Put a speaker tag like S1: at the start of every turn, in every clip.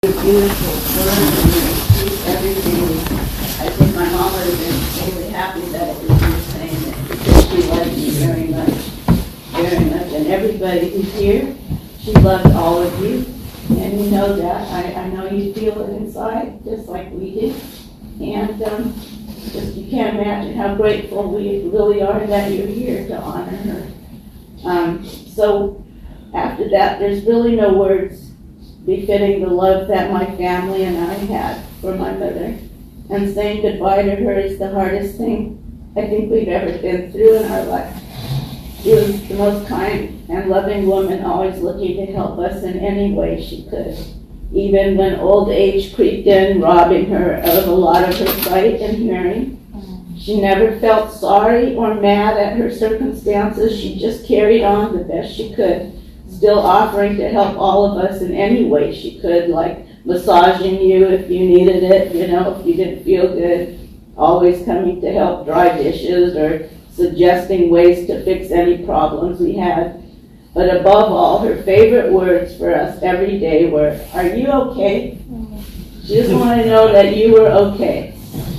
S1: Beautiful word and you speak everything. I think my mom would have been really happy that it was you saying it because she loved you very much, very much. And everybody who's here, she loved all of you. And you know that. I know you feel it inside, just like we do. And just you can't imagine how grateful we really are that you're here to honor her. So after that, there's really no words befitting the love that my family and I had for my mother. And saying goodbye to her is the hardest thing I think we've ever been through in our life. She was the most kind and loving woman, always looking to help us in any way she could. Even when old age creeped in, robbing her of a lot of her sight and hearing. She never felt sorry or mad at her circumstances. She just carried on the best she could, still offering to help all of us in any way she could, like massaging you if you needed it, if you didn't feel good, always coming to help dry dishes or suggesting ways to fix any problems we had. But above all, her favorite words for us every day were, "Are you okay?" She just wanted to know that you were okay.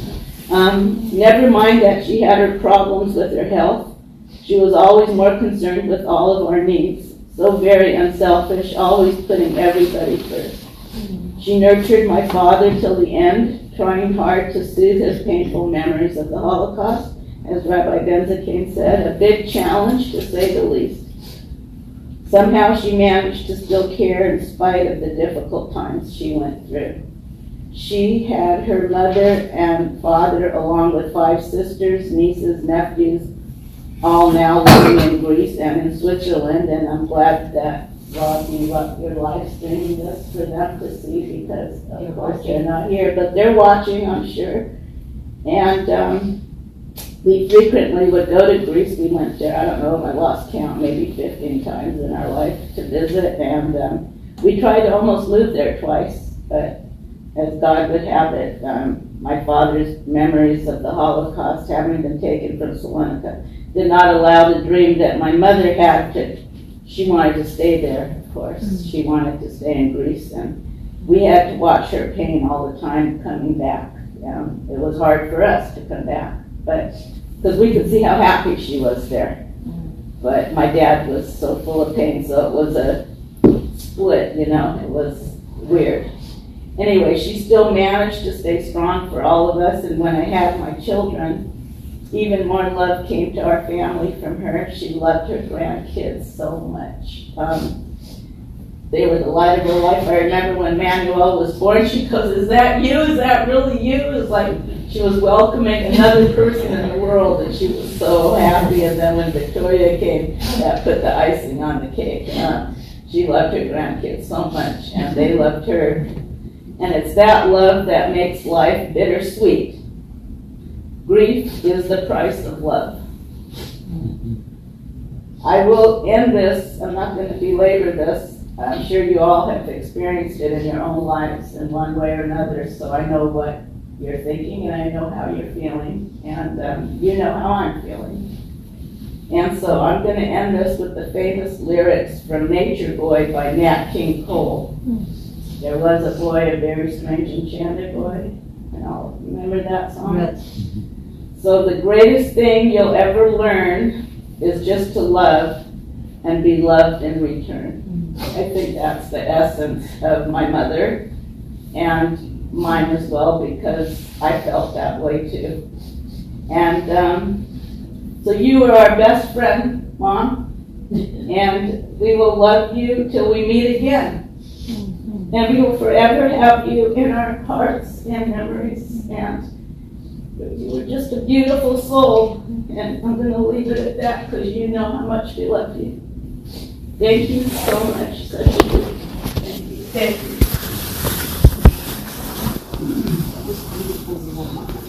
S1: Never mind that she had her problems with her health. She was always more concerned with all of our needs. So very unselfish, always putting everybody first. She nurtured my father till the end, trying hard to soothe his painful memories of the Holocaust. As Rabbi Benzakein said, a big challenge to say the least. Somehow she managed to still care in spite of the difficult times she went through. She had her mother and father, along with 5 sisters, nieces, nephews, all now living in Greece and in Switzerland, and I'm glad that Rob, you're live streaming this for them to see because of course they're not here, but they're watching, I'm sure. And we frequently would go to Greece. We went there, I don't know, I lost count, maybe 15 times in our life to visit, and we tried to almost move there twice, but as God would have it, my father's memories of the Holocaust, having been taken from Salonika, did not allow the dream that my mother had she wanted to stay there, of course. Mm-hmm. She wanted to stay in Greece, and we had to watch her pain all the time coming back. It was hard for us to come back, but because we could see how happy she was there. Mm-hmm. But my dad was so full of pain, so it was a split, it was weird. Anyway, she still managed to stay strong for all of us, and when I had my children, even more love came to our family from her. She loved her grandkids so much. They were the light of her life. I remember when Manuel was born, she goes, "Is that you? Is that really you?" It was like she was welcoming another person in the world, and she was so happy. And then when Victoria came, that put the icing on the cake. She loved her grandkids so much, and they loved her. And it's that love that makes life bittersweet. Grief is the price of love. I will end this. I'm not going to belabor this. I'm sure you all have experienced it in your own lives in one way or another, so I know what you're thinking and I know how you're feeling, and you know how I'm feeling. And so I'm going to end this with the famous lyrics from Nature Boy by Nat King Cole. There was a boy, a very strange enchanted boy. And I'll remember that song. Yes. So the greatest thing you'll ever learn is just to love and be loved in return. I think that's the essence of my mother and mine as well, because I felt that way too. And so you are our best friend, Mom, and we will love you till we meet again. And we will forever have you in our hearts and memories. And you were just a beautiful soul. And I'm going to leave it at that because you know how much we love you. Thank you so much. Such a good thank you. Thank you.